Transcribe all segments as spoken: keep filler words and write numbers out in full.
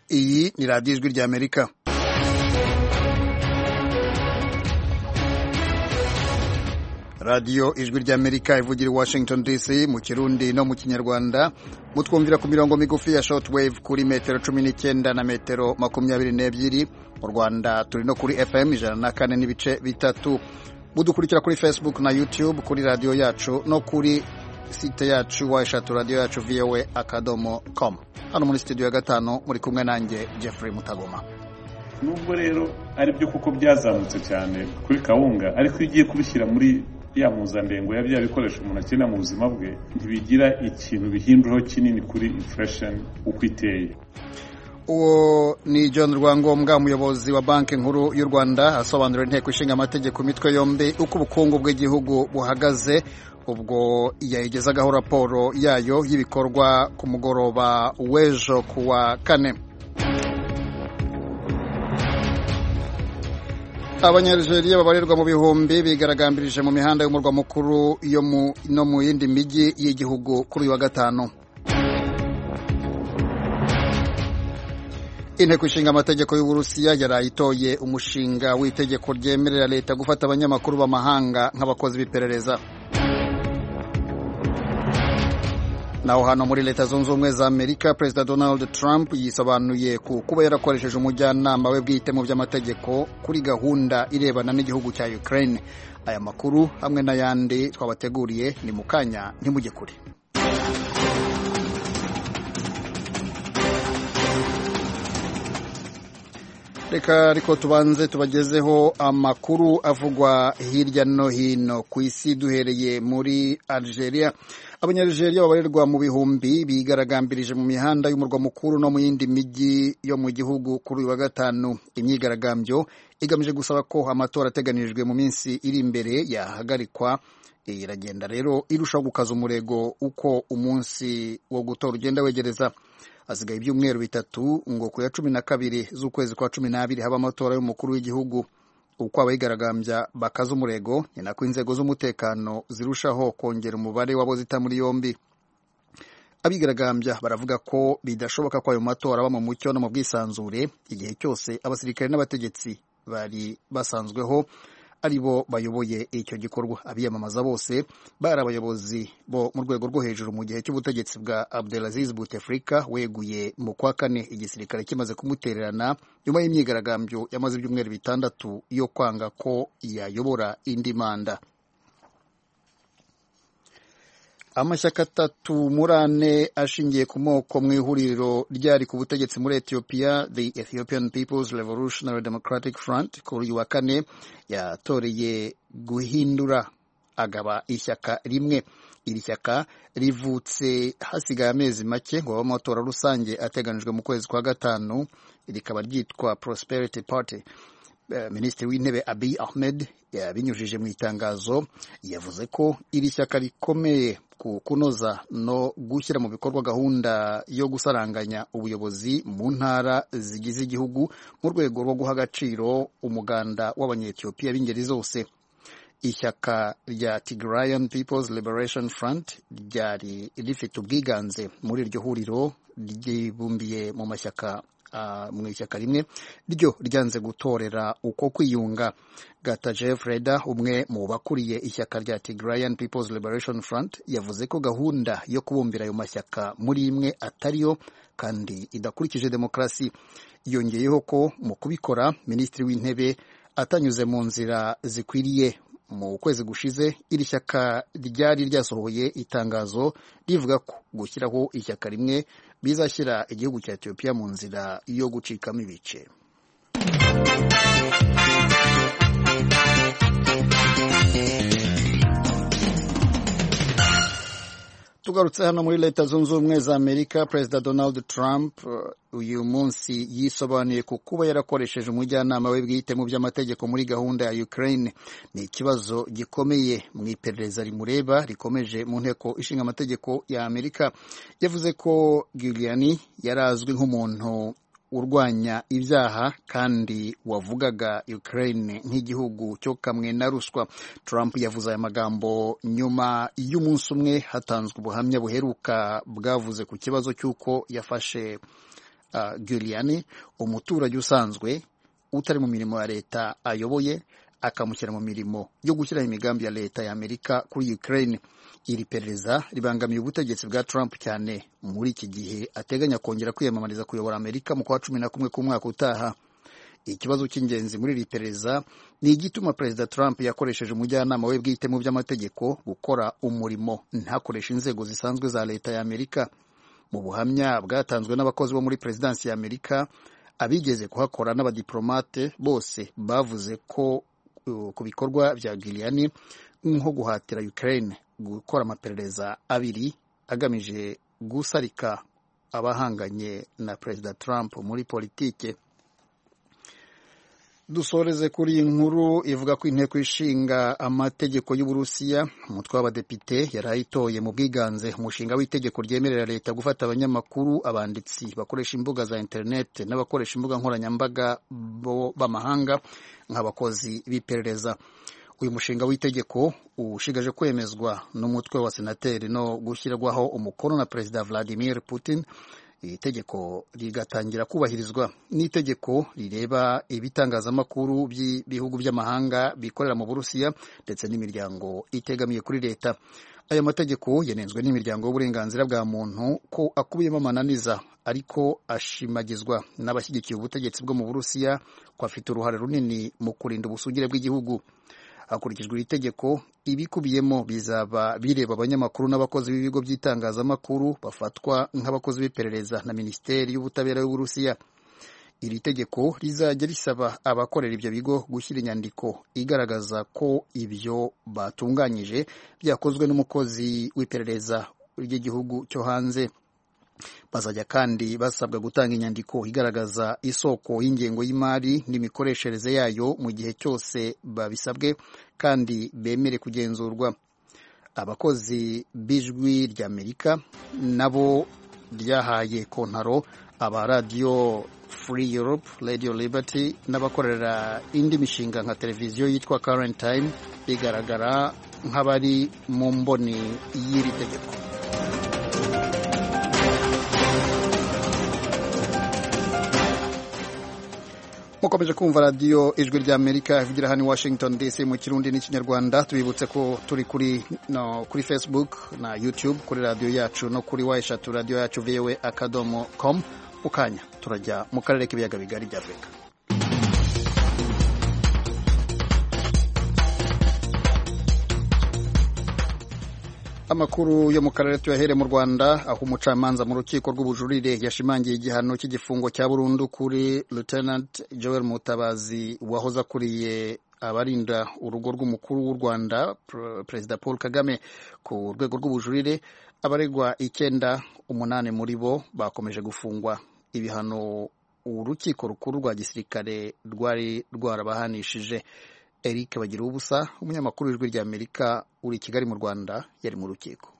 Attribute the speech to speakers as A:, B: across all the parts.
A: Iyi ni radiyo ijwi ry'Amerika. Radiyo ijwi ry'Amerika ivugira i Washington D C mu Kirundi no mu Kinyarwanda. Mutwumvira ku mirongo migufi ya shortwave kuri metero cumi n'icyenda na metero makumyabiri n'ebyiri. Mu Rwanda turi no kuri F M ijana na kane n'ibice bitatu. Mudukurikira kuri Facebook na YouTube kuri radiyo yacu no kuri site yacu wa eshatu radiyo yacu v o a akadomo com. Hano muri studio ya gatanu muri kumwe nanjye Jeffrey Mutagoma.
B: Nubwo rero ari byo kuko byazamutse cyane kuri kawunga, ariko iyo ugiye kubishyira muri ya mpuzandengo ya bya bikoresho umuntu akenera mu buzima bwe, ntibigira ikintu bihinduraho kinini kuri inflation uko iteye.
A: Uwo ni John Rwangombwa, umuyobozi wa Banki Nkuru y'u Rwanda, asobanurira inteko ishinga amategeko imitwe yombi uko ubukungu bw'igihugu buhagaze ubwo yayigezagaho raporo yayo y'ibikorwa ku mugoroba w'ejo kuwa kane. Abanyalgeria babarirwa mu bihumbi bigaragambirije mu mihanda y'umurwa mukuru yo mu no mu yindi mijyi y'igihugu kuri wa gatanu. Inteko ishinga amategeko y'Uburusiya yarayitoye umushinga w'itegeko ryemerera leta gufata abanyamakuru b'amahanga nk'abakozi b'iperereza. Naho hano muri Leta Zunze Ubumwe za Amerika, Perezida Donald Trump yisobanuye ku kuba yarakoresheje umujyanama we bwite mu by'amategeko kuri gahunda irebana n'igihugu cya Ukraine. Aya makuru hamwe n'ayandi twabateguriye ni mukanya ntimujye kure. Reka ariko tubanze tubagezeho amakuru avugwa hirya no hino ku isi, duhereye muri Algeria. Abanyalgeria babarirwa mu bihumbi bigaragambirije mu mihanda y'umurwa mukuru no mu yindi mijyi yo mu gihugu kuri wa gatanu. Imyigaragambyo igamije gusaba ko amatora ateganijwe mu minsi iri imbere yahagarikwa. Iragenda rero irushaho gukaza umurego uko umunsi wo gutora ugenda wegereza. Hasigaye ibyumweru bitatu ngo ku ya cumi na kabiri z'ukwezi kwa cumi n'abiri haba amatora y'umukuru w'igihugu. Uko abayigaragambya bakaza umurego, ni nako inzego z'umutekano zirushaho kongera umubare w'abo zita muri yombi. Abigaragambya baravuga ko bidashoboka ko ayo matora aba mu mucyo no mu bwisanzure igihe cyose abasirikare n'abategetsi bari basanzweho ari bo bayoboye icyo gikorwa. Abiyamamaza bose bari abayobozi bo mu rwego rwo hejuru mu gihe cy'ubutegetsi bwa Abdelaziz Bouteflika weguye mu kwa kane igisirikare kimaze kumutererana nyuma y'imyigaragambyo yamaze ibyumweru bitandatu yo kwanga ko yayobora indi manda. Amashyaka atatu muri ane ashingiye ku moko mu ihuriro ryari ku butegetsi muri Ethiopia, the Ethiopian People's Revolutionary Democratic Front, kuri uyu wa kane yatoreye guhindura agaba ishyaka rimwe. Iri shyaka rivutse hasigaye amezi make ngo amatora rusange ateganijwe mu kwezi kwa gatanu, rikaba ryitwa Prosperity Party. Minisitiri w'Intebe Abiy Ahmed yabinyujije mu itangazo yavuze ko iri shyaka rikomeye ku kunoza no gushyira mu bikorwa gahunda yo gusaranganya ubuyobozi mu ntara zigize igihugu mu rwego rwo guha agaciro umuganda w'abanyetiyopiya b'ingeri zose. Ishyaka rya Tigrayan People's Liberation Front ryari rifite ubwiganze muri iryo huriro ryibumbiye mu mashyaka Uh, mu ishyaka rimwe ryo ryanze gutorera uko kwiyunga. Gatajev Reda, umwe mu bakuriye ishyaka rya Tigrayan People's Liberation Front, yavuze ko gahunda yo kubumbira ayo mashyaka muri imwe atariyo kandi idakurikije demokarasi. Yongeyeho ko mu kubikora Minisitiri w'Intebe atanyuze mu nzira zikwiriye. Mu kwezi gushize iri shyaka ryari ryasohoye itangazo rivuga ko gushyiraho ishyaka rimwe bizashyira igihugu cya Ethiopia mu nzira yo gucikamo ibice. Tugarutse hano muri Leta Zunze Ubumwe za Amerika, Perezida Donald Trump uyu munsi yisobanuye ku kuba yarakoresheje umujyanama we bwite mu by'amategeko muri gahunda ya Ukraine. Ni ikibazo gikomeye mu iperereza rimureba rikomeje mu nteko ishinga amategeko ya Amerika. Yavuze ko Giuliani yarazwi nk'umuntu urwanya ibyaha kandi wavugaga Ukraine nk'igihugu cyo kamwe na ruswa. Trump yavuze aya magambo nyuma y'umunsi umwe hatanzwe ubuhamya buheruka bwavuze ku kibazo cy'uko yafashe uh, Giuliani, umuturage usanzwe utari mu mirimo ya leta ayoboye, akamushyira mu mirimo yo gushyiraho imigambi ya leta ya Amerika kuri Ukraine. Iri perereza ribangamiye ubutegetsi bwa Trump cyane muri iki gihe ateganya kongera kwiyamamariza kuyobora Amerika mu kwa cumi na kumwe k'umwaka utaha. Ikibazo cy'ingenzi muri iri perereza ni igituma Perezida Trump yakoresheje umujyanama we bwite mu by'amategeko gukora umurimo ntakoresha inzego zisanzwe za leta ya Amerika. Mu buhamya bwatanzwe n'abakozi bo muri Perezidansi ya Amerika, abigeze kuhakora n'abadiplomate bose bavuze ko uh, ku bikorwa bya Giuliani nko guhatira Ukraine gukora amaperereza abiri agamije gusarika abahanganye na Perezida Trump muri politike. Dusoreze kuri iyi nkuru ivuga ko inteko ishinga amategeko y'Uburusiya, umutwe w'abadepite yarayitoye mu bwiganze umushinga w'itegeko ryemerera leta gufata abanyamakuru, abanditsi bakoresha imbuga za internet n'abakoresha imbuga nkoranyambaga b'amahanga nk'abakozi b'iperereza. Uyu mushinga w'itegeko ushigaje kwemezwa n'umutwe wa senateri no gushyirwaho umukono na Perezida Vladimir Putin. Iri tegeko rigatangira kubahirizwa. N'itegeko rireba ibitangazamakuru by'ibihugu by'amahanga bikorera mu Burusiya ndetse n'imiryango itegamiye kuri leta. Aya mategeko yanenzwe n'imiryango y'uburenganzira bwa muntu ko akubiyemo amananiza, ariko ashimagizwa n'abashyigikiye ubutegetsi bwo mu Burusiya ko afite uruhare runini mu kurinda ubusugire bw'igihugu. Hakurikijwe iri tegeko, ibikubiyemo bizaba bireba abanyamakuru n'abakozi b'ibigo by'itangazamakuru bafatwa nk'abakozi b'iperereza na Minisiteri y'Ubutabera y'Uburusiya. Iri tegeko rizajya risaba abakorera ibyo bigo gushyira inyandiko igaragaza ko ibyo batunganyije byakozwe n'umukozi w'iperereza ry'igihugu cyo hanze. Bazajya kandi basabwa gutanga inyandiko igaragaza isoko y'ingengo y'imari n'imikoreshereze yayo mu gihe cyose babisabwe kandi bemere kugenzurwa. Abakozi b'ijwi ry'Amerika nabo ryahaye kontaro aba Radio Free Europe, Radio Liberty n'abakorera indi mishinga nka televiziyo yitwa Current Time bigaragara nk'abari mu mboni y'iri tegeko. Mukomeje kumva radio Ijwi ry'Amerika ivugira hano Washington D C mu Kirundi n'Ikinyarwanda. Tubibutse ko turi kuri no kuri Facebook na YouTube, kuri radio yacu no kuri wayeshatu radio yacu v o a akadomo com. Ukanya turajya mu karere k'ibiyaga bigari bya Afrika. Amakuru yo mu karere tuyahere mu Rwanda, aho umucamanza mu rukiko rw'ubujurire yashimangiye igihano cy'igifungo cya burundu kuri Lieutenant Joel Mutabazi wahoze akuriye abarinda urugo rw'umukuru w'u Rwanda Perezida Paul Kagame. Ku rwego rw'ubujurire abaregwa icyenda, umunani muri bo bakomeje gufungwa ibihano urukiko rukuru rwa gisirikare rwari rwarabahanishije. Eric Bagira ubusa, umunyamakuru w'Ijwi ry'Amerika uri i Kigali mu Rwanda, yari mu rukiko.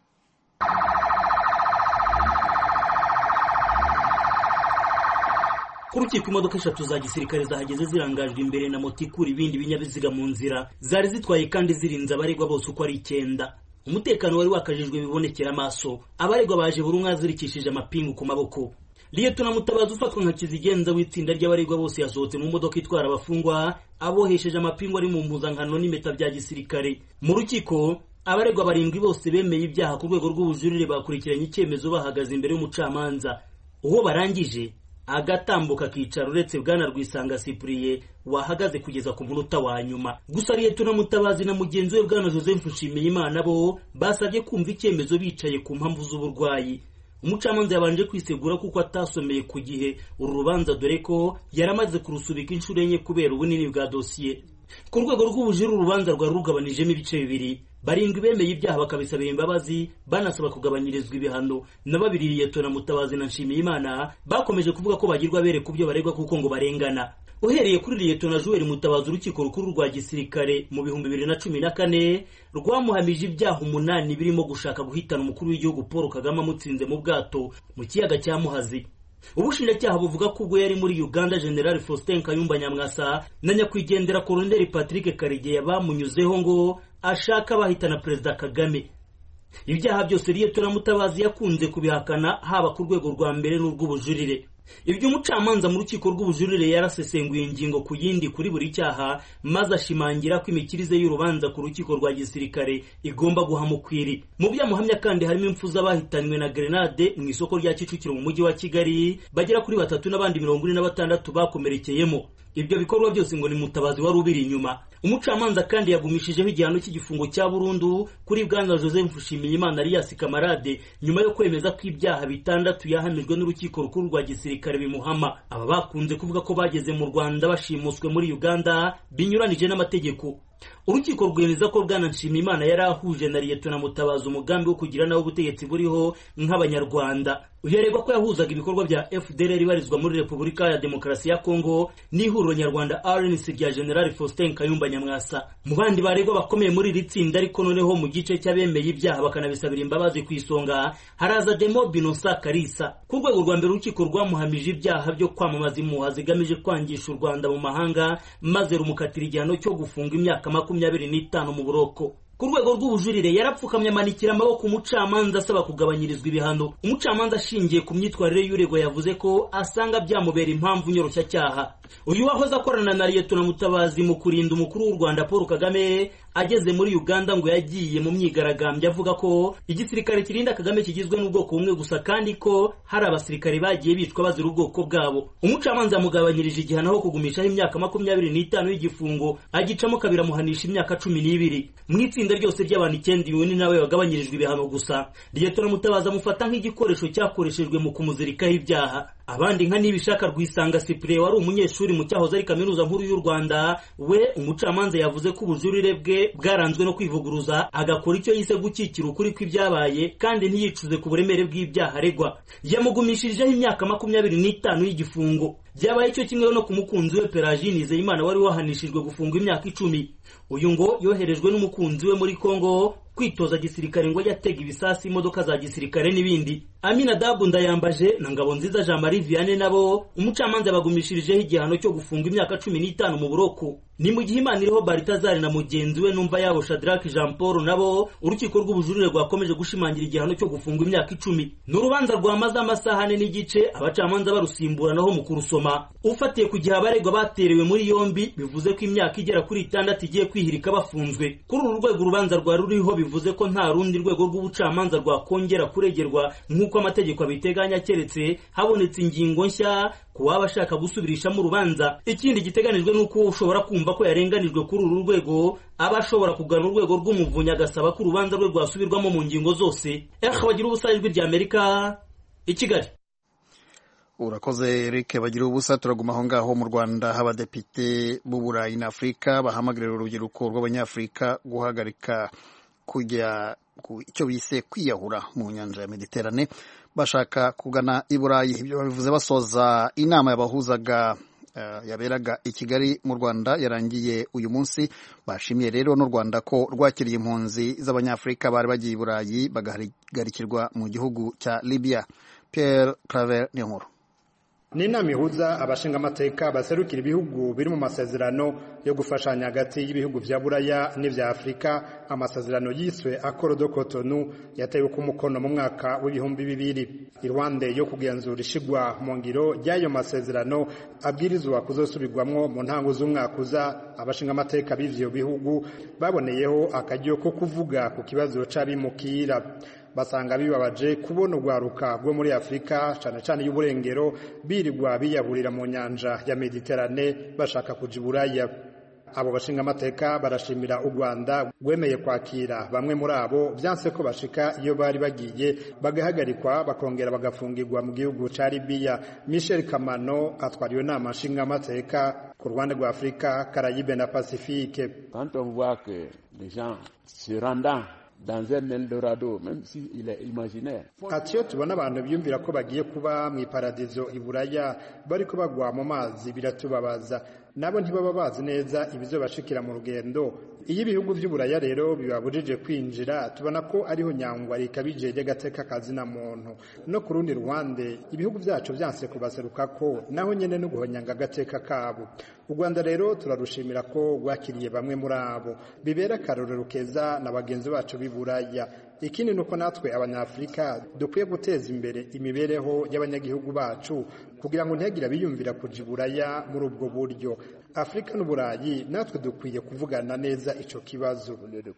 C: Ku rukiko imodoka eshatu za gisirikare zahageze zirangajwe imbere na moto ikura ibindi binyabiziga mu nzira, zari zitwaye kandi zirinze abaregwa bose uko ari icyenda. Umutekano wari wakajijwe bibonekera amaso. Abaregwa baje buri umwe azirikishije amapingu ku maboko. Lieutenant Mutabazi ufatwa nka kizigenza w'itsinda ry'abaregwa bose yasohotse mu modoka itwara abafungwa abohesheje amapingu ari mu mpuzankano n'impeta bya gisirikare. Mu rukiko abaregwa barindwi bose bemeye ibyaha ku rwego rw'ubujurire bakurikiranye icyemezo bahagaze imbere y'umucamanza. Uwo barangije agatambuka kicara uretse Bwana Rwisanga Cyprien wahagaze kugeza ku munota wa nyuma. Gusa Lieutenant Mutabazi na mugenzi we Bwana Joseph Nshimiyimana bo basabye kumva icyemezo bicaye ku mpamvu z'uburwayi. Umucamanza yabanje kwisegura kuko atasomeye ku gihe uru rubanza, dore ko yaramaze kurusubika inshuro enye kubera ubunini bwa dosiye. Ku rwego rw'ubujurire urubanza rwari rugabanijemo ibice bibiri. Barindwi bemeye ibyaha bakabisabira imbabazi banasaba kugabanyirizwa ibihano, na babiri Lieutenant Mutabazi na Nshimiyimana bakomeje kuvuga ko bagirwa bere ku byo baregwa kuko ngo barengana. Uhereye kuri Lieutenant Joel Mutabazi urukiko rukuru rwa gisirikare mu bihumbi bibiri na cumi na kane rwamuhamije ibyaha umunani birimo gushaka guhitana umukuru w'igihugu Paul Kagame amutsinze mu bwato mu kiyaga cya Muhazi. Ubushinjacyaha buvuga ko ubwo yari muri Uganda General Faustin Kayumba Nyamwasa na nyakwigendera Colonel Patrick Karegeya bamunyuzeho ngo ashaka bahitana Perezida Kagame. ibyaha byose Lieutenant Mutabazi yakunze kubihakana haba ku rwego rwa mbere n'urw'ubujurire. Ibyo umucamanza mu rukiko rw'ubujurire yarasesenguye ingingo ku yindi kuri buri cyaha, maze ashimangira ko imikirize y'urubanza ku rukiko rwa gisirikare igomba guhamukwiri. Mu byamuhamya kandi harimo impfu z'abahitanywe na grenade mu isoko rya Kicukiro mu mujyi wa Kigali bagera kuri batatu n'abandi mirongo ine na batandatu bakomerekeyemo. Ibyo bikorwa byose ngo ni Mutabazi wari ubiri inyuma. Umucamanza kandi yagumishijeho igihano cy'igifungo cya burundu kuri Bwana Joseph Mfushimiyimana Alias Kamarade nyuma yo kwemeza ko ibyaha bitandatu yahamijwe n'urukiko rukuru rwa gisirikare bimuhama. Aba bakunze kuvuga ko bageze mu Rwanda bashimuswe muri Uganda binyuranije n'amategeko. Urukiko rwemeza ko Bwana Nshimiyimana yari ahuje na Lieutenant Mutabazi umugambi wo kugira nawo ubutegetsi buriho nk'abanyarwanda. Uheregwa ko yahuzaga ibikorwa bya F D L R ibarizwa muri Repubulika ya Demokarasi ya Kongo n'ihuriro nyarwanda R N C rya General Faustin Kayumba Nyamwasa. Mu bandi baregwa bakomeye muri iri tsinda ariko noneho mu gice cy'abemeye ibyaha bakanabisabira imbabazi ku isonga haraza Demo Binosa Karisa. Ku rwego rwa mbere urukiko rwamuhamije ibyaha byo kwamamaza impuha zigamije kwangisha u Rwanda mu mahanga maze rumukatira igihano cyo gufunga imyaka makumyabiri n'itanu mu buroko. Ku rwego rw'ubujurire yarapfukamye amanikira amaboko umucamanza asaba kugabanyirizwa ibihano. Umucamanza ashingiye ku myitwarire y'uregwa yavuze ko asanga byamubera impamvu nyoroshya cyaha. Uyu wahoze akorana na Lieutenant Mutabazi mu kurinda umukuru w'u Rwanda Paul Kagame ageze muri Uganda ngo yagiye mu myigaragambyo avuga ko igisirikare kirinda Kagame kigizwe n'ubwoko bumwe gusa kandi ko hari abasirikare bagiye bicwa bazira ubwoko bwabo. Umucamanza yamugabanyirije igihano aho kugumishaho imyaka makumyabiri n'itanu y'igifungo agicamo kabiri amuhanisha imyaka cumi n'ibiri. Mu itsinda ryose ry'abantu icyenda uyu nawe wagabanyirijwe ibihano gusa. Lieutenant Mutabazi amufata nk'igikoresho cyakoreshejwe mu kumuzirikaho ibyaha. Abandi nka Nibishaka Rwisanga Cyprien wari umunyeshuri mu cyahoze ari kaminuza nkuru y'u Rwanda, we umucamanza yavuze ko ubujurire bwe bwaranzwe no kwivuguruza agakora icyo yise gukikira ukuri kw'ibyabaye kandi ntiyicuze ku buremere bw'ibyaha aregwa. Yamugumishirijeho imyaka makumyabiri n'itanu y'igifungo. Byabaye cyo kimwe no ku mukunzi we Pelagie Nizeyimana wari wahanishijwe gufungwa imyaka icumi. Uyu ngo yoherejwe n'umukunzi we muri Kongo kwitoza gisirikare ngo yatega ibisasi imodoka za gisirikare n'ibindi. Amina Dabu Ndayambaje na Ngabonziza Jean Marie Vianney nabo umucamanza bagumishirijeho igihano cyo gufunga imyaka cumi n'itanu mu buroko. Ni mu gihe Imana iriho Baritazari na mugenzi we numva yabo Shadrack Jean Paul nabo urukiko rw'ubujurire rwakomeje gushimangira igihano cyo gufunga imyaka icumi. N'urubanza rwamaze amasaha ane n'igice abacamanza barusimburanaho mu kurusoma. Ufatiye ku gihe abaregwa baterewe muri yombi bivuze ko imyaka igera kuri itandatu igiye kwihirika bafunzwe. Kuri uru rwego urubanza rwa ruriho bivuze ko nta rundi rwego rw'ubucamanza rwakongera kuregerwa nk'uko amategeko abiteganya keretse habonetse ingingo nshya kuwaba ashaka gusubirishamo urubanza. Ikindi giteganijwe nuko ushobora kumva ko yarenganijwe kuri uru rwego aba ashobora kugana urwego rw'umuvunyi agasaba ko urubanza rwe rwasubirwamo mu ngingo zose. Eka bagira ubusa ijwi rya Amerika i Kigali.
A: Urakoze Eric bagira ubusa. Turaguma aho ngaho mu Rwanda. Abadepite b'u Burayi na Afurika bahamagarira urubyiruko rw'Abanyafurika guhagarika kujya ku icyo bise kwiyahura mu nyanja ya Mediterane bashaka kugana i Burayi. Ibyo babivuze basoza inama yabahuzaga uh, yaberaga i Kigali mu Rwanda yarangiye uyu munsi. Bashimiye rero n'u Rwanda ko rwakiriye impunzi z'Abanyafurika bari bagiye i Burayi bagahagarikirwa mu gihugu cya Libya. Pierre Claver Niyonkuru.
D: Ni inama ihuza abashinga amateka baserukira ibihugu biri mu masezerano yo gufashanya hagati y'ibihugu vya Buraya n'ivya Afrika, amasezerano yiswe Accord de Cotonou yatewe ku mukono mu mwaka w'ibihumbi bibiri. Irwande yo kugenzura ishigwa mu ngiro y'ayo masezerano abwirizwa kuzosubirwamwo mu ntango z'umwaka uza. Abashinga amateka b'ivyo bihugu baboneyeho akaryo ko kuvuga ku kibazo c'abimukira. Basanga bibabaje kubona urwaruka rwo muri Afrika cyane cyane y'uburengero birirwa biyaburira mu nyanja ya Mediterane bashaka kuja i Buraya. Abo bashinga amateka barashimira u Rwanda rwemeye kwakira bamwe muri abo byanse ko bashika iyo bari bagiye bagahagarikwa bakongera bagafungirwa mu gihugu ca Libya. Michel Kamano atwariwe nama nshinga amateka ku Rwanda rwa Afrika, Caraïbes na Pacifique.
E: Quand on voit que les gens se rendent dans un Eldorado, même si il est imaginaire.
D: Atiyo tubona abantu biyumvira ko bagiye kuba mu paradizo i Buraya bariko bagwa mu mazi biratubabaza. Nabo ntibaba bazi neza ibizobashikira mu rugendo. Iyo ibihugu vy'Uburaya rero bibabujije kwinjira tubona ko ariho nyangwa rikabije ry'agateka kazi na muntu. No ku rundi ruhande ibihugu vyacu vyanse kubaseruka ko naho nyene no guhonyanga agateka kabo. U Rwanda rero turarushimira ko rwakiriye bamwe muri abo bibera karorero keza na bagenzi bacu b'i Buraya. ikindi nuko natwe abanyafrika dukwiye guteza imbere imibereho y'abanyagihugu bacu kugira ngo ntihagire biyumvira kuja iburaya muri ubwo buryo. Afrika n'Uburayi natwe dukwiye kuvugana neza ico kibazo.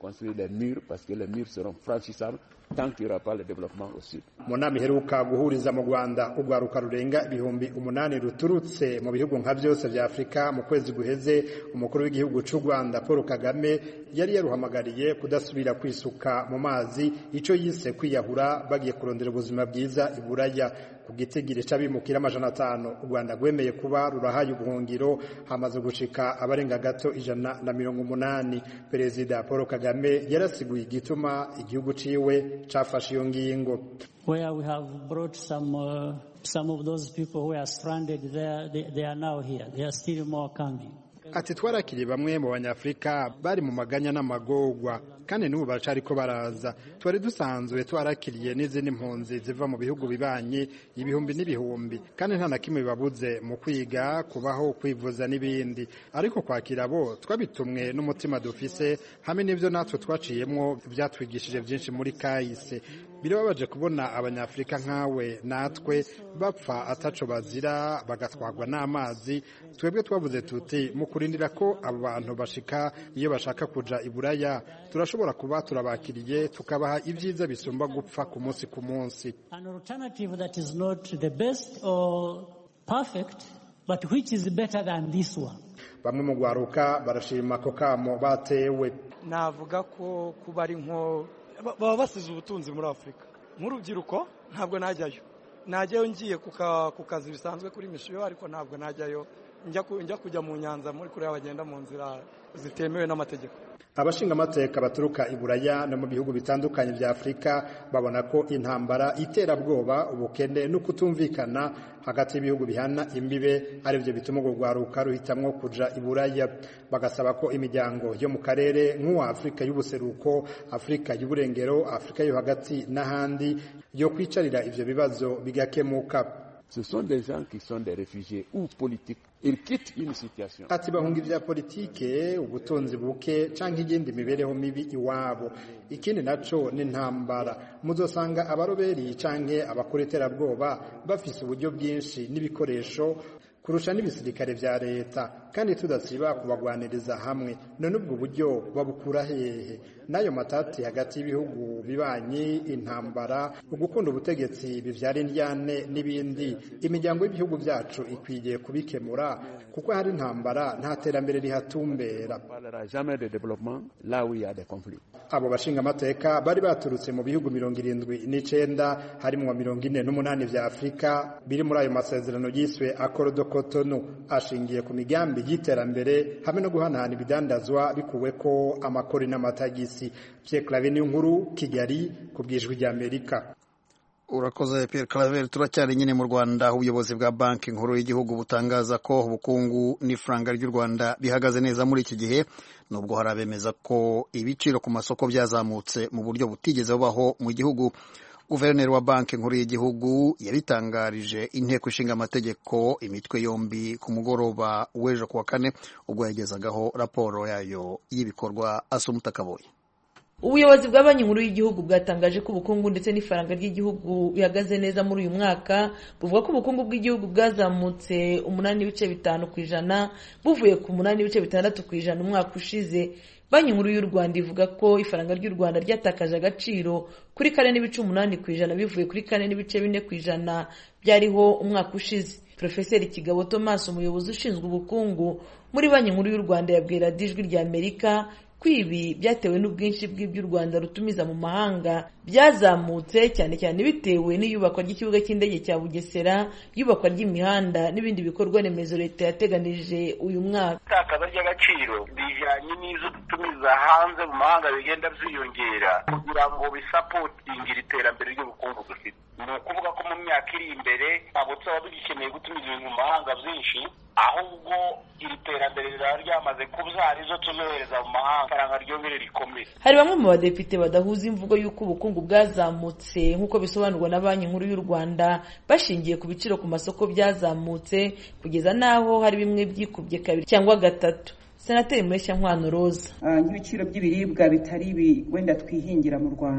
D: Mu nama iheruka guhuriza mu Rwanda urwaruka rurenga ibihumbi umunani ruturutse mu bihugu nka byose vya Afrika mu kwezi guheze, umukuru w'igihugu c'u Rwanda Paul Kagame yari yaruhamagariye kudasubira kwisuka mu mazi, ico yise kwiyahura bagiye kurondera ubuzima bwiza iburaya. Ku gitigiri c'abimukira amajana atanu u Rwanda rwemeye kuba rurahaye ubuhungiro, hamaze gushika abarenga gato ijana na mirongo umunani. Perezida Paul Kagame yarasiguye igituma igihugu ciwe cafashe iyo ngingo.
F: Where we have brought some uh, some of those people who are stranded there, they, they are now here. There are still more coming.
D: Ati twarakiriye bamwe mu banyafrika bari mu maganya n'amagorwa kandi n'ubu baracariko baraza. Twari dusanzwe twarakiriye n'izindi mpunzi ziva mu bihugu bibanye ibihumbi n'ibihumbi kandi nta na kimwe babuze mu kwiga, kubaho, kwivuza n'ibindi. Ariko kwakira bo twabitumwe n'umutima dufise hamwe n'ivyo natwe twaciyemwo byatwigishije byinshi muri kahise. Birababaje kubona abanyafrika nkawe natwe bapfa ataco bazira bagatwagwa n'amazi. Twebwe twavuze tuti mu kurindira ko abo bantu bashika iyo bashaka kuja iburaya, turashobora kuba turabakiriye tukabaha ibyiza bisumba gupfa ku munsi ku munsi.
F: An alternative that is not the best or perfect but which is better than this one.
D: Bamwe mu gwaruka barashima ko kamo batewe.
G: Navuga ko kuba ari nko baba basize ubutunzi muri Afrika. Nk'urubyiruko ntabwo najyayo. Najyayo ngiye ku kazi bisanzwe kuri mishiyo, ariko ntabwo najyayo njya kujya mu nyanza muri kure y'abagenda mu nzira zitemewe n'amategeko.
D: Abashinga amateka baturuka iburaya no mu bihugu bitandukanye vya Afrika babona ko intambara, iterabwoba, ubukene no kutumvikana hagati y'ibihugu bihana imbibe ari byo bituma urwaruka ruhitamwo kuja iburaya. Bagasaba ko imiryango yo mu karere nk'uwa Afrika y'ubuseruko, Afrika y'uburengero, Afrika yo hagati n'ahandi yo kwicarira ivyo bibazo bigakemuka.
E: Ce sont des gens qui sont des réfugiés ou politiques. Ils quittent une situation.
D: Ati bahunga ivya politike, ubutunzi buke canke igindi mibereho mibi iwabo. Ikindi naco ni ntambara. Muzosanga abaroberi canke abakora iterabwoba bafise uburyo bwinshi n'ibikoresho kurusha n'ibisirikare vya leta, kandi tudasiba kubagwaniriza hamwe. None ubwo buryo babukura hehe? Nayo matati hagati y'ibihugu bibanye, intambara, ugukunda ubutegetsi bivyara indyane n'ibindi, imiryango y'ibihugu vyacu ikwiye kubikemura, kuko hari intambara nta terambere rihatumbera.
E: Jamais de développement là où il y a des conflits.
D: Abo bashinga amateka bari baturutse mu bihugu mirongo irindwi n'icenda harimo mirongo ine n'umunani vya Afrika biri muri ayo masezerano yiswe Accord de Cotonou, ashingiye ku migambi y'iterambere hamwe no guhanahana ibidandazwa bikuweko amakori n'amatagisi. Pierre Claver Nkuru, Kigali, ku bw'ijwi ry'Amerika.
A: Urakoze Pierre Claver. Turacyari nyine mu Rwanda, ubuyobozi bwa banki nkuru y'igihugu butangaza ko ubukungu n'ifaranga ry'u Rwanda bihagaze neza muri iki gihe, nubwo hari abemeza ko ibiciro ku masoko byazamutse mu buryo butigeze bubaho mu gihugu. Guverineri wa banki nkuru y'igihugu yabitangarije inteko ishinga amategeko imitwe yombi ku mugoroba w'ejo kuwa kane, ubwo yagezagaho raporo yayo y'ibikorwa. Asumuta Kaboye.
H: Ubuyobozi bwa banki nkuru y'igihugu bwatangaje ko ubukungu ndetse n'ifaranga ry'igihugu bihagaze neza muri uyu mwaka. Buvuga ko ubukungu bw'igihugu bwazamutse umunani n'ibice bitanu ku ijana buvuye ku umunani n'ibice bitandatu ku ijana umwaka ushize. Banki nkuru y'u Rwanda ivuga ko ifaranga ry'u Rwanda ryatakaje agaciro kuri kane n'ibice umunani ku ijana bivuye kuri kane n'ibice bine ku ijana byariho umwaka ushize. Profeseri Kigabo Thomas, umuyobozi ushinzwe ubukungu muri banki nkuru y'u Rwanda, yabwira Ijwi ry'Amerika kwibi byatewe n'ubwinshi bw'ibyo u Rwanda rutumiza mu mahanga byazamutse, cyane cyane bitewe n'iyubakwa ry'ikibuga cy'indege cya Bugesera, yubakwa ry'imihanda n'ibindi bikorwa remezo leta yateganije uyu mwaka.
I: Itakaza ry'agaciro bijanye n'izo dutumiza hanze mu mahanga bigenda byiyongera kugira ngo bisapotingira iterambere ry'ubukungu dufite. Ni ukuvuga ko mu myaka iri imbere ntabwo tuzaba dugikeneye gutumiza ibintu mu mahanga byinshi, ahubwo iri terambere riraba ryamaze kubyara izo tuzohereza mu mahanga, faranga ryongere rikomeye. Hari
H: bamwe mu badepite badahuza imvugo y'uko ubukungu bwazamutse nk'uko bisobanurwa na banki nkuru y'u Rwanda, bashingiye ku biciro ku masoko byazamutse kugeza naho hari bimwe byikubye kabiri cyangwa gatatu. Senateri Mureshyankwano Rose:
J: nk'ibiciro by'ibiribwa bitari ibi wenda twihingira mu Rwanda,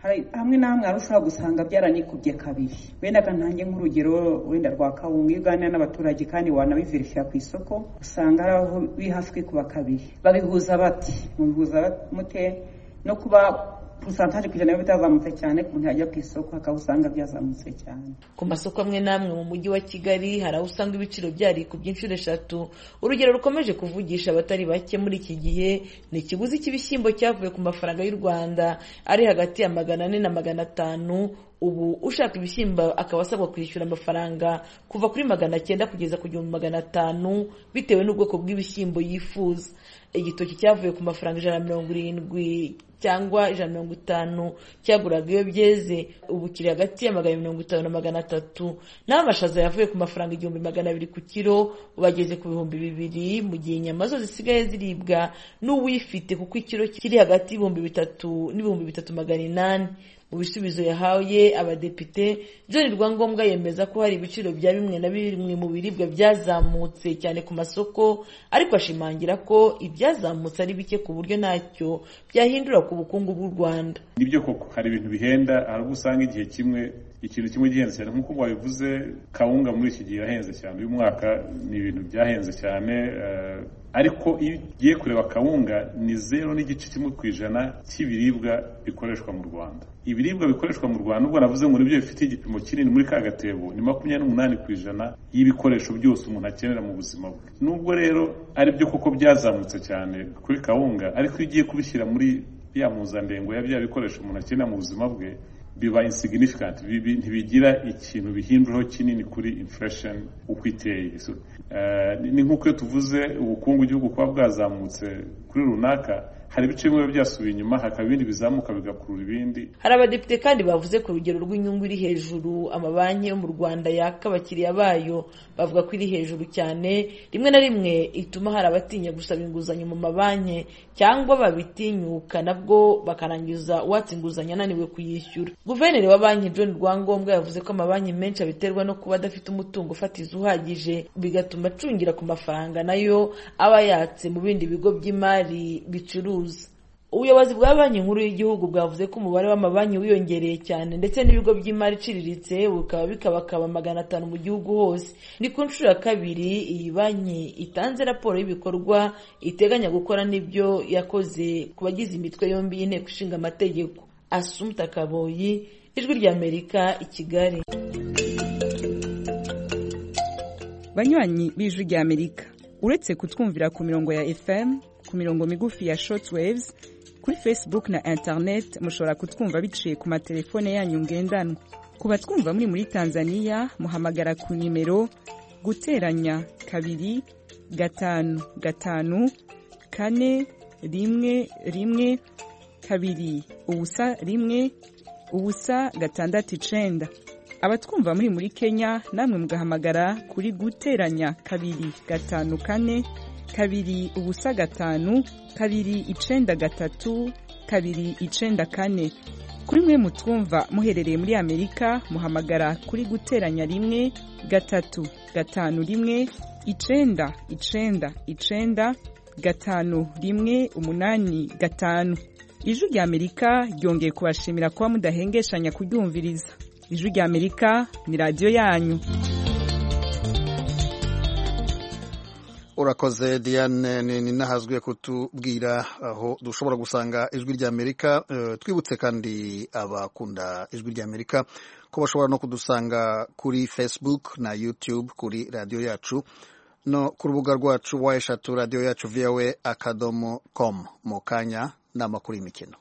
J: hari hamwe na hamwe ushobora gusanga byaranikubye kabiri. Wenda kantange nk'urugero wenda rwa kawunga iyo uganira n'abaturage kandi wanabiverifiya ku isoko usanga ari aho bihafwe kuba kabiri. Babihuza bati mubihuza mute no kuba pourcentage kujana yo bitazamutse cyane ku muntu yajya ku isoko akawusanga byazamutse cyane.
H: Ku masoko amwe namwe mu mujyi wa Kigali hari aho usanga ibiciro byari ku byinshuro eshatu. Urugero rukomeje kuvugisha abatari bake muri iki gihe ni ikiguzi cy'ibishyimbo cyavuye ku mafaranga y'u Rwanda ari hagati ya magana ane na magana atanu. Ubu ushaka ibishyimbo akaba asabwa kwishyura amafaranga kuva kuri magana cyenda kugeza ku gihumbi magana atanu bitewe n'ubwoko bw'ibishyimbo yifuza. Igitoki cyavuye ku mafaranga ijana na mirongo irindwi cyangwa ijana na mirongo itanu cyaguraga iyo byeze ubu kiri hagati ya magana mirongo itanu na magana atatu. Naho amashaza yavuye ku mafaranga igihumbi magana abiri ku kiro ubageze ku bihumbi bibiri, mu gihe inyama zo zisigaye ziribwa n'uwifite kuko ikiro kiri hagati y'ibihumbi bitatu n'ibihumbi bitatu magana inani. Mu bisubizo yahaye abadepite, John Rwangombwa yemeza ko hari ibiciro bya bimwe na bimwe mu biribwa byazamutse cyane ku masoko, ariko ashimangira ko ibyazamutse ari bike ku buryo ntacyo byahindura ku bukungu bw'u Rwanda.
B: Nibyo koko hari ibintu bihenda, hari usanga igihe kimwe ikintu kimwe gihenze cyane nk'uko wabivuze. Kawunga muri iki gihe yahenze cyane, uyu mwaka ni ibintu byahenze cyane, uh, ariko iyo ugiye kureba kawunga ni zero n'igice kimwe ku ijana cy'ibiribwa bikoreshwa mu Rwanda. Ibiribwa bikoreshwa mu Rwanda ubwo navuze ngo nibyo bifite igipimo kinini muri ka gatebo ni makumyabiri n'umunani ku ijana y'ibikoresho byose umuntu akenera mu buzima bwe. Nubwo rero ari byo koko byazamutse cyane kuri kawunga, ariko iyo ugiye kubishyira muri ya mpuzandengo ya bya bikoresho umuntu akenera mu buzima bwe biba insignificant, ntibigira ikintu bihinduraho kinini kuri inflation uko iteye. So, uh, ni nk'uko tuvuze ubukungu igihugu kuba bwazamutse kuri runaka, hari ibice bimwe byasubiye inyuma hakaba ibindi bizamuka bigakurura ibindi.
H: Hari abadepite kandi bavuze ku rugero rw'inyungu iri hejuru amabanki yo mu Rwanda yaka abakiriya bayo, bavuga ko iri hejuru cyane, rimwe na rimwe ituma hari abatinya gusaba inguzanyo mu mabanki cyangwa babitinyuka nabwo bakarangiza uwatse inguzanyo ananiwe kuyishyura. Guverineri wa banki John Rwangombwa yavuze ko amabanki menshi abiterwa no kuba adafite umutungo ufatiza uhagije, bigatuma acungira ku mafaranga nayo aba yatse mu bindi bigo by'imari bicuruza. Ubuyobozi bwa banki nkuru y'igihugu bwavuze ko umubare w'amabanki wiyongereye cyane ndetse n'ibigo by'imari iciriritse bukaba bikabakaba magana atanu mu gihugu hose. Ni ku nshuro ya kabiri iyi banki itanze raporo y'ibikorwa iteganya gukora n'ibyo yakoze ku bagize imitwe yombi y'inteko ishinga amategeko. Assumpta Kaboyi, Ijwi ry'Amerika, i Kigali.
K: Banywanyi b'Ijwi ry'Amerika, uretse kutwumvira ku mirongo ya F M, ku mirongo migufi ya shortwaves, kuri Facebook na internet mushobora kutwumva biciye ku matelefone yanyu ngendanwa. Ku batwumva muri muri Tanzania muhamagara ku nimero guteranya kabiri gatanu gatanu kane rimwe rimwe kabiri ubusa rimwe ubusa gatandatu icenda. Abatwumva muri muri Kenya namwe mugahamagara kuri guteranya kabiri gatanu kane kabiri ubusa gatanu kabiri icenda gatatu kabiri icenda kane. Kuri mwe mutwumva muherereye muri Amerika muhamagara kuri guteranya rimwe gatatu gatanu rimwe icenda icenda icenda gatanu rimwe umunani gatanu. Ijwi ry'Amerika ryongeye kubashimira kuba mudahengeshanya kuryumviriza. Ijwi ry'Amerika ni radio yanyu.
A: Urakoze Diane, ni nahazwe kutubwira aho dushobora gusanga Ijwi ry'Amerika. Uh, twibutse kandi abakunda Ijwi ry'Amerika ko bashobora no kudusanga kuri Facebook na YouTube kuri radio yacu no ku rubuga rwacu wa eshatu radio yacu v o a akadomo com. Mu kanya n'amakuru y'imikino.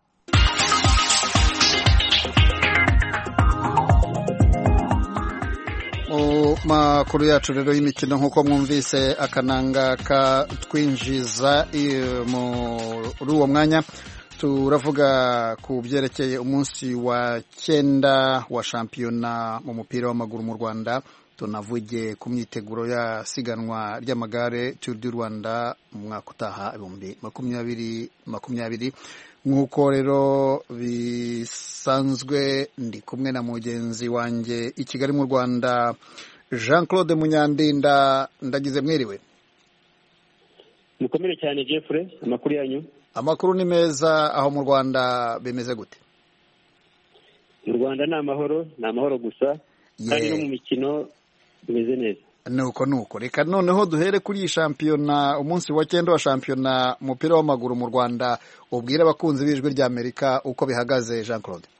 A: Mu makuru yacu rero y'imikino nk'uko mwumvise akananga katwinjiza muri uwo mwanya, turavuga ku byerekeye umunsi wa cyenda wa shampiyona mu mupira w'amaguru mu Rwanda. Tunavuge ku myiteguro ya siganwa ry'amagare Tour du Rwanda mu mwaka utaha ibihumbi makumyabiri makumyabiri. Nk'uko rero bisanzwe ndi kumwe na mugenzi wanjye i Kigali mu Rwanda, Jean Claude Munyandinda. Ndagize mwiriwe.
L: Mukomere cyane Jeffrey, amakuru yanyu?
A: Amakuru ni meza. Aho mu Rwanda bimeze gute?
L: mu Rwanda ni amahoro ni amahoro gusa kandi no mu mikino bimeze neza.
A: nuko nuko reka noneho duhere kuri iyi shampiyona, umunsi wa cyenda wa shampiyona umupira w'amaguru mu Rwanda, ubwire abakunzi b'Ijwi ry'Amerika uko bihagaze. Jean Claude.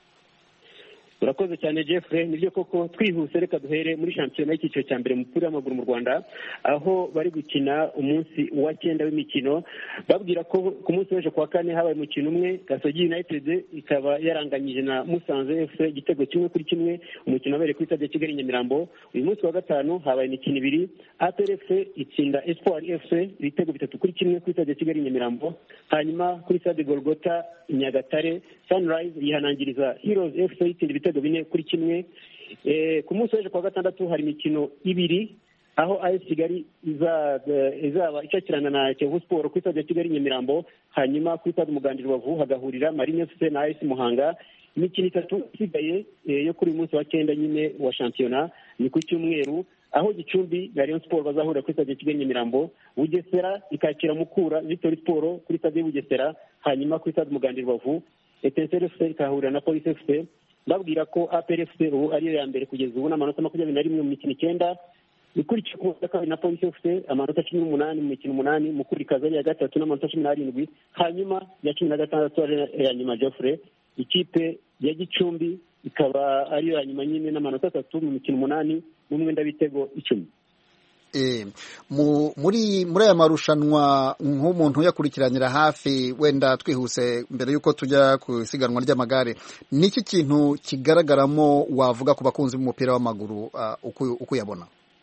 L: Urakoze cyane Jeffrey, nibyo koko twihuse reka duhere muri shampiyona y'icyiciro cya mbere mu mupira w'amaguru mu Rwanda, aho bari gukina umunsi wa cyenda w'imikino. Babwira ko ku munsi w'ejo kuwa kane habaye umukino umwe, Gasogi United ikaba yaranganyije na Musanze F C igitego kimwe kuri kimwe, umukino wabereye kuri stade ya Kigali Nyamirambo. Uyu munsi wa gatanu habaye imikino ibiri, A P R F C itsinda Espoir F C ibitego bitatu kuri kimwe kuri stade ya Kigali Nyamirambo. Hanyuma kuri stade Golgota Nyagatare Sunrise yihanangiriza Heroes F C itsinda ibitego bine kuri kimwe. Eh, ku munsi w'ejo kuwa gatandatu hari imikino ibiri, aho A S Kigali izaba icakirana na Kiyovu Sport kuri stade ya Kigali Nyamirambo. Hanyuma kuri stade Umuganda Rubavu hagahurira Marine F C na A S Muhanga. Imikino itatu isigaye yo kuri uyu munsi wa cyenda nyine wa shampiyona ni ku cyumweru, aho Gicumbi na Rayon Sport bazahurira kuri stade ya Kigali Nyamirambo. Bugesera ikakira Mukura Victory Sport kuri stade ya Bugesera. Hanyuma kuri stade Umuganda Rubavu Etincelle F C ikahurira na Police F C. Babwira ko A P R F C ubu ariyo ya mbere kugeza ubu n'amanota makumyabiri na rimwe mu mikino icyenda, ikurikiye ku munsi wa kabiri na Police F C amanota cumi n'umunani mu mikino umunani, Mukura ikaza ari iya gatatu n'amanota cumi n'arindwi. Hanyuma ya cumi na gatandatu ari ya nyuma Geoffrey, ikipe ya Gicumbi ikaba ariyo ya nyuma nyine n'amanota atatu mu mikino umunani n'umwenda w'ibitego icumi.
A: Eh, mu muri muri aya marushanwa nk'umuntu yakurikiranira hafi, wenda twihuse mbere yuko tujya ku siganwa ry'amagare, niki kintu kigaragaramo wavuga ku bakunzi b'umupira w'amaguru uh, uko uko yabona?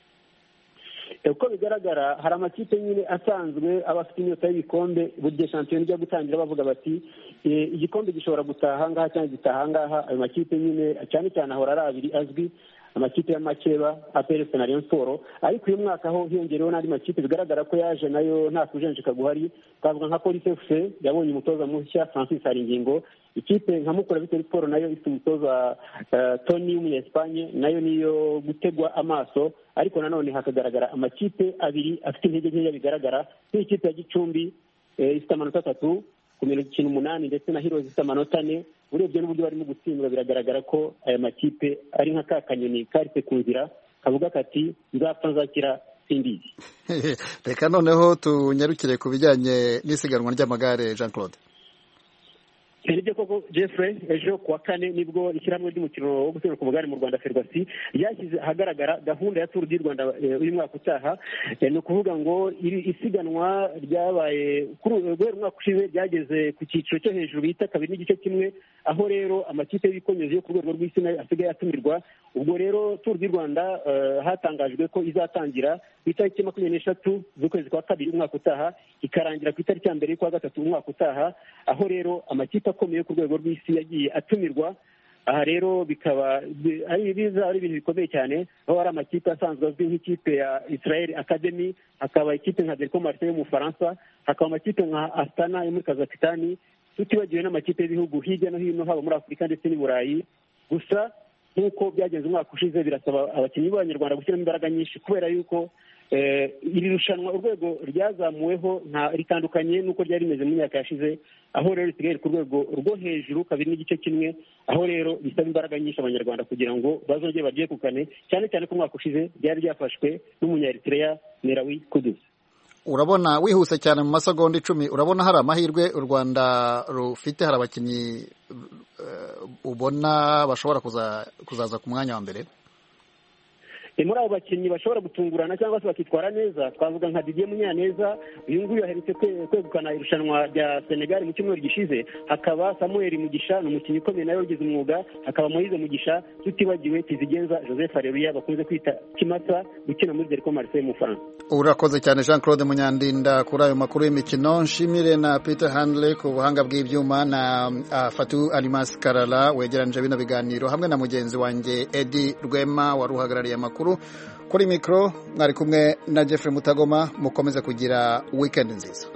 L: Uko bigaragara hari amakipe nyine asanzwe aba afite inyota y'ibikombe, buri shampiyona ijya gutangira bavuga bati e, igikombe gishobora gutaha ngaha cyangwa gitaha ngaha. Ayo makipe nyine cyane cyane ahora ari abiri azwi, amakipe y'amakeba A P R F C na Rayon Sport. Ariko uyu mwaka ho hiyongereho n'andi makipe bigaragara ko yaje nayo nta kujenjeka guhari, twavuga nka Police F C yabonye umutoza mushya Francis Haringingo. Ikipe nka Mukura Victory Sport nayo ifite umutoza uh, Tony w'umunya Espagne, nayo niyo gutegwa amaso. Ariko nanone hakagaragara amakipe abiri afite intege nkeya bigaragara, nk'ikipe ya Gicumbi eh, ifite amanota atatu ku mikino umunani, ndetse na Heroes ifite amanota ane. Urebye n'uburyo barimo gutsindwa biragaragara ko aya makipe ari nka ka kanyoni karise ku nzira kavuga kati nzapfa nzakira simbizi.
A: Reka noneho tunyarukire ku bijyanye n'isiganwa ry'amagare. Jean Claude.
L: Nibyo koko Jeffrey, ejo kuwa kane nibwo ishyirahamwe ry'umukino wo gusiganwa ku magare mu Rwanda Ferwasi yashyize ahagaragara gahunda ya Tour du Rwanda uyu mwaka utaha. Ni ukuvuga ngo iri isiganwa ryabaye kuri urwego mwaka ushize ryageze ku cyiciro cyo hejuru bita kabiri n'igice kimwe, aho rero amakipe y'ibikomeje yo ku rwego rw'isi nayo asigaye atumirwa. Ubwo rero Tour du Rwanda uh, hatangajwe ko izatangira ku itariki makumyabiri n'eshatu z'ukwezi kwa kabiri umwaka utaha, ikarangira ku itariki ya mbere y'ukwa gatatu umwaka utaha, aho rero amakipe akomeye ku rwego rw'isi yagiye atumirwa. Aha rero bikaba ari biza ari ibintu bikomeye cyane, aho hari amakipe asanzwe azwi nk'ikipe ya Israel Academy, hakaba ikipe nka Delco Marseille yo mu Faransa, hakaba amakipe nka Astana yo muri Kazakhstan, tutibagiwe n'amakipe y'ibihugu hirya no hino haba muri Afurika ndetse n'i Burayi. Gusa nk'uko byagenze umwaka ushize birasaba abakinnyi b'Abanyarwanda gushyiramo imbaraga nyinshi, kubera yuko Eh, iri rushanwa urwego ryazamuweho nta ritandukanye nuko ryari rimeze mu myaka yashize, aho rero risigaye ku rwego rwo hejuru kabiri n'igice kimwe, aho rero bisaba imbaraga nyinshi Abanyarwanda kugira ngo bazongere baryegukane, cyane cyane ko umwaka ushize ryari ryafashwe n'umunya-Eritrea Nerawi Kudus.
A: Urabona wihuse cyane mu masegonda icumi, urabona hari amahirwe u Rwanda rufite, hari abakinnyi uh, ubona bashobora kuza, kuzaza ku mwanya wa mbere?
L: Muri abo bakinnyi bashobora gutungurana cyangwa se bakitwara neza, twavuga nka Didier Munyaneza, uyu nguyu yaherutse kwegukana irushanwa rya Senegal mu cyumweru gishize. Hakaba Samuel Mugisha, ni umukinnyi ukomeye nawe ugize umwuga. Hakaba Moise Mugisha, tutibagiwe Kizigenza Joseph Areruya bakunze kwita Kimasa, gukina muri Delco Marseille mu Faransa.
A: Urakoze cyane Jean Claude Munyandinda kuri ayo makuru y'imikino. Nshimire na Peter Handley ku buhanga bw'ibyuma, na uh, Fatu Alimas Karala wegeranje bino biganiro, hamwe na mugenzi wanjye Eddie Rwema waruhagarariye amakuru. Kuri mikro mwari kumwe na Jeffrey Mutagoma. Mukomeze kugira weekend nziza.